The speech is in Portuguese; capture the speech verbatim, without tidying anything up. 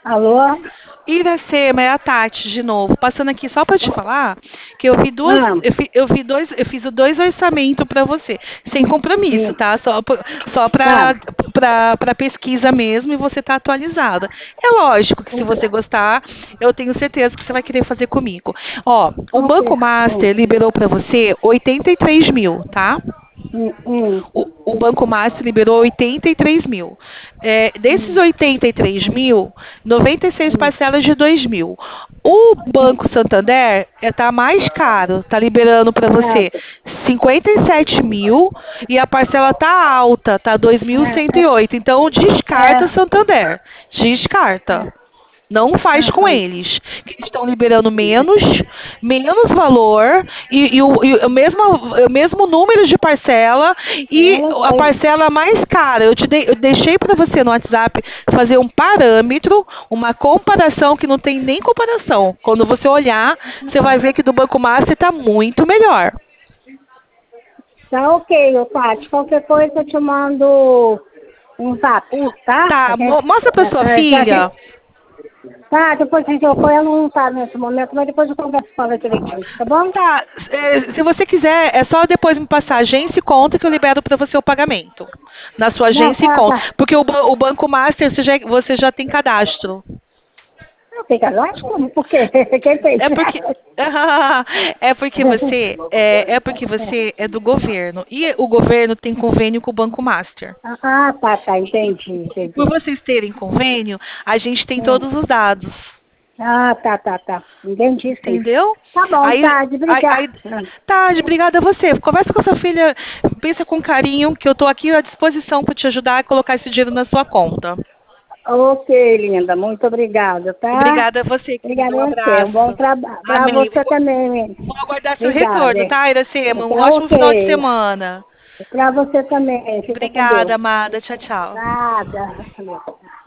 Alô? Iracema, é a Tati de novo, passando aqui só para te falar que eu vi duas, Ah, eu, fi- eu vi dois, eu fiz dois orçamentos para você, sem compromisso, sim. tá? Só p- só Tá. para para pesquisa mesmo e você tá atualizada. É lógico que se você gostar, eu tenho certeza que você vai querer fazer comigo. Ó, o Ok. Banco Hum, Master liberou para você oitenta e três mil, tá? hum, hum, O, o Banco Master liberou oitenta e três mil. É, desses hum, oitenta e três mil, noventa e seis hum, parcelas de dois mil. O Banco Santander está mais caro, está liberando para você certo. cinquenta e sete mil e a parcela está alta, está dois mil cento e oito. Então É, é, descarta Santander, descarta. é, Não faz com aham. eles. Que eles estão liberando menos, menos valor e, e o, e o mesmo, o mesmo número de parcela e Ela a sei. parcela mais cara. Eu te dei, eu deixei para você no WhatsApp fazer um parâmetro, uma comparação que não tem nem comparação. Quando você olhar, você vai ver que do Banco Master está muito melhor. Tá ok, ô Tati. Qualquer coisa eu te mando um zap, O- tá? A tá, mo- gente, mostra para sua é, é, que a filha. gente, tá, depois a gente, eu, ela não tá nesse momento, mas depois eu converso com ela direitinho, tá bom? Tá, é, se você quiser, é só depois me passar a agência e conta que eu libero para você o pagamento. Na sua Não, agência e tá, conta. tá. Porque o, ba- o Banco Master você já, você já tem cadastro. Não, fica lógico, por quê? Quem fez? É porque. É porque você é, é porque você é do governo. E o governo tem convênio com o Banco Master. Ah, tá, tá, entendi, E por entendi. vocês terem convênio, a gente tem Hum. todos os dados. Ah, tá, tá, tá. Entendi, sim. Entendeu? Tá bom, Aí, Tade, aí, aí obrigada. tá, obrigada a você. Conversa com a sua filha, pensa com carinho, que eu estou aqui à disposição para te ajudar a colocar esse dinheiro na sua conta. Ok, linda, muito obrigada, tá? Obrigada a você, querida. Obrigada Um a você, um bom abraço. trabalho. Pra Amém. você Vou, também, menina. vou aguardar seu Obrigada. retorno, tá, Iracema? Um Tá ótimo final de ok. semana. Pra você também, fica com Deus. Obrigada, amada. Tchau, tchau. Nada.